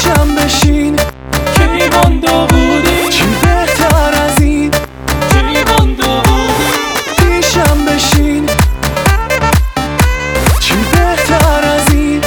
پیشم بشین که مونده بودی، چی بهتر از این که مونده بودی. پیشم بشین چی بهتر از این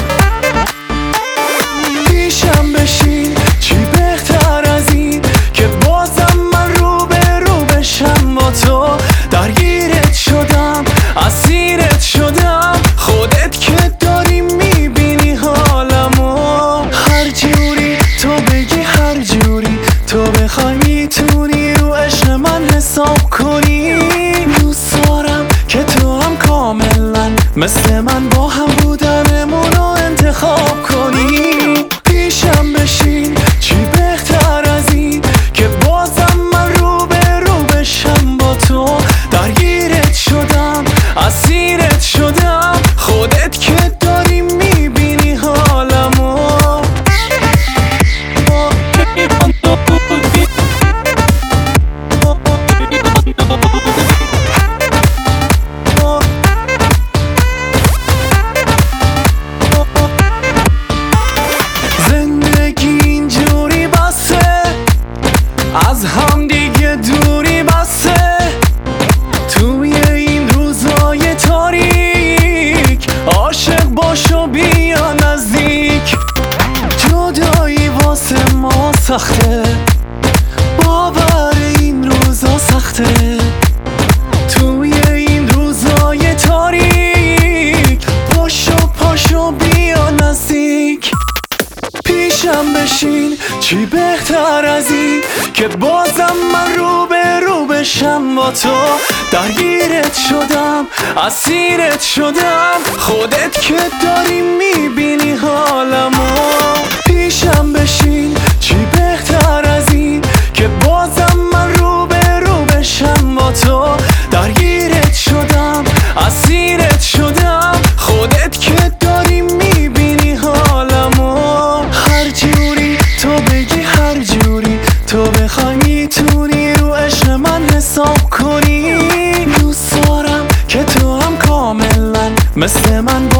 پیشم بشین چی بهتر از این که بازم من رو به رو بشم با تو درگیرت شدم اسیرت شدم خودت که داری میبینی حالمو هر جوری تو بگی هر جوری تو بخوای میتونی رو عشق من حساب کنی دوست دارم که تو هم کاملا مثل من با هم بودنمونو انتخاب کنی پیشم بشین چی بهتر از این که بازم من رو به رو بشم با تو درگیرت شدم اسیرت شدم خودت که داری میبینی حالمو که مونده بودی، که مونده بودی. زندگی اینجوری بسه از هم دیگه دوری بسه توی این روزای تاریک عاشق باش و بیا نزدیک جدایی واسه ما سخته باور این روزا سخته توی این روزای تاریک پاشو بیا نزدیک پیشم بشین چی بهتر از این که بازم من رو به رو بشم با تو درگیرت شدم اسیرت شدم خودت که داری میبینی حالمو پیشم بشین چی بهتر از این که بازم من رو به رو بشم با تو درگیرت شدم اسیرت شدم خودت که داری میبینی حالمو هر جوری تو بگی هر جوری تو بخوای میتونی رو عشق من حساب کنی دوست دارم که تو هم کاملا مثل من